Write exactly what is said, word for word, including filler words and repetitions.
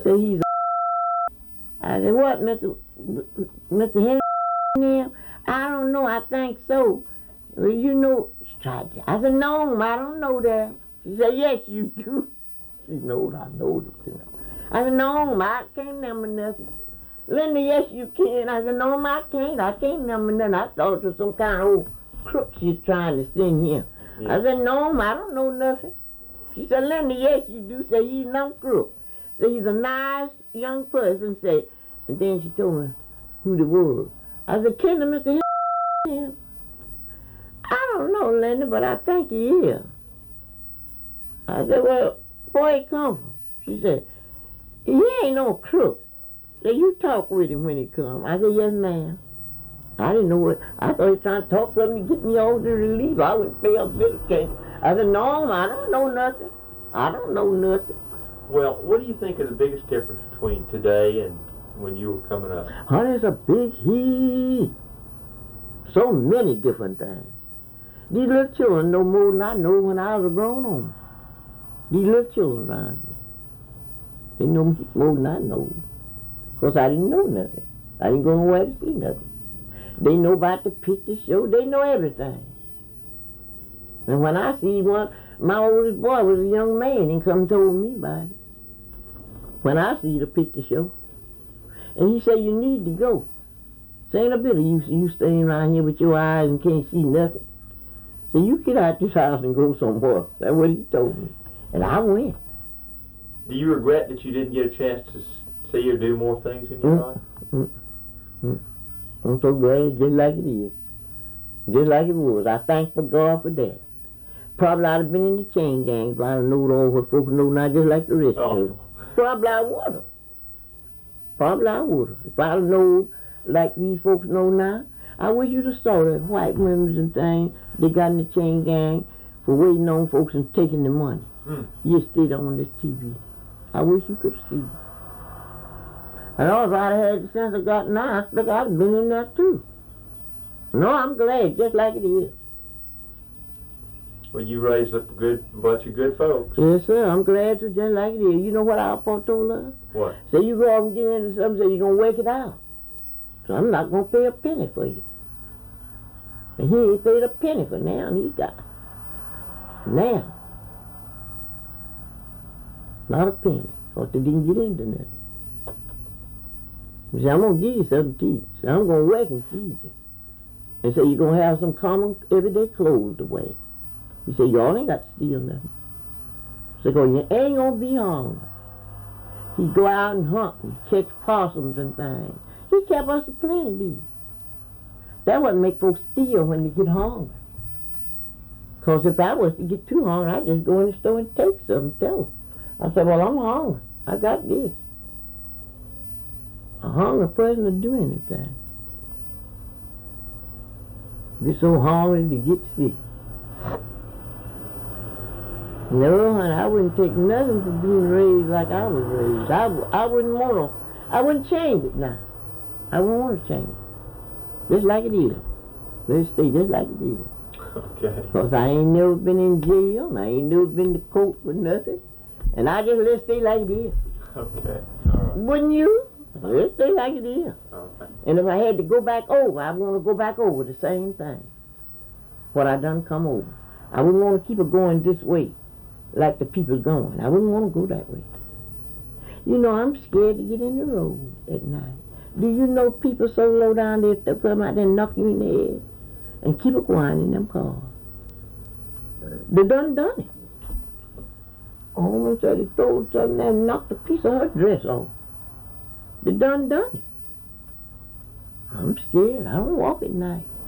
said, he's a I said, what, Mister Mister Henry? I don't know, I think so. Well, you know, she tried to. I said, no, I don't know that. She said, yes, you do. She knows I know this, you know. I said, no, I can't remember nothing. Linda, yes, you can. I said, no, I can't. I can't remember nothing. I thought it was some kind of old crook she's trying to send him. Yeah. I said, no, I don't know nothing. She said, Linda, yes, you do. Say, he's no crook. Say, he's a nice young person. Say, and then she told me who it was. I said, Kendall, Mister Henry? I don't know, Linda, but I think he is. I said, well, where he come from? She said, he ain't no crook. Said, you talk with him when he come. I said, yes, ma'am. I didn't know what. I thought he was trying to talk something to get me over to relief. I wouldn't pay a bit of attention. I said, no, I don't know nothing. I don't know nothing. Well, what do you think is the biggest difference between today and when you were coming up? Oh, there's a big heap. So many different things. These little children know more than I know when I was a grown-on. These little children around me, they know more than I know. Because I didn't know nothing. I didn't go nowhere to see nothing. They know about the picture show. They know everything. And when I see one, my oldest boy was a young man and come and told me about it. When I see the picture show. And he said, you need to go. There ain't a bit of use you staying around here with your eyes and can't see nothing. So you get out this house and go somewhere. That's what he told me. And I went. Do you regret that you didn't get a chance to see or do more things in your mm, life? Mm, mm. I'm so glad, just like it is. Just like it was. I thank for God for that. Probably I'd have been in the chain gang if I'd have known all what folks know now, just like the rest oh. of them. Probably I would have. Probably I would have. If I'd have known like these folks know now, I wish you'd have saw the white women and things they got in the chain gang for waiting on folks and taking the money. Hmm. You stayed on this T V. I wish you could see. And also I'd have had the sense of God now, I think I'd have been in there too. No, I'm glad, just like it is. Well, you raised up a good bunch of good folks. Yes, sir. I'm glad to, just like it is. You know what our pa told us? What? Say you go off and get into something, say you're going to work it out. So I'm not going to pay a penny for you. And he ain't paid a penny for now, and he got now. Not a penny, because they didn't get into nothing. He said, I'm going to give you something to eat. So I'm going to work and feed you. And so you're going to have some common everyday clothes to wear. He said, y'all ain't got to steal nothing. So you ain't going to be hungry. He'd go out and hunt and catch possums and things. He kept us a plenty of these. That wouldn't make folks steal when they get hungry. Because if I was to get too hungry, I'd just go in the store and take some and tell them. I said, well, I'm hungry. I got this. A hungry person will do anything. Be so hungry to get sick. No, honey, I wouldn't take nothing for being raised like I was raised. I, I wouldn't want to, I wouldn't change it now. I wouldn't want to change it. Just like it is. Let it stay just like it is. Okay. Because I ain't never been in jail, and I ain't never been to court for nothing. And I just let it stay like it is. Okay. All right. Wouldn't you? Let it stay like it is. Okay. And if I had to go back over, I want to go back over the same thing. What I done come over. I wouldn't want to keep it going this way, like the people going. I wouldn't want to go that way. You know, I'm scared to get in the road at night. Do you know people so low down there, they'll come out there and knock you in the head and keep it quiet in them cars? They done done it. A woman said he stole something and knocked a piece of her dress off. They done done it. I'm scared. I don't walk at night.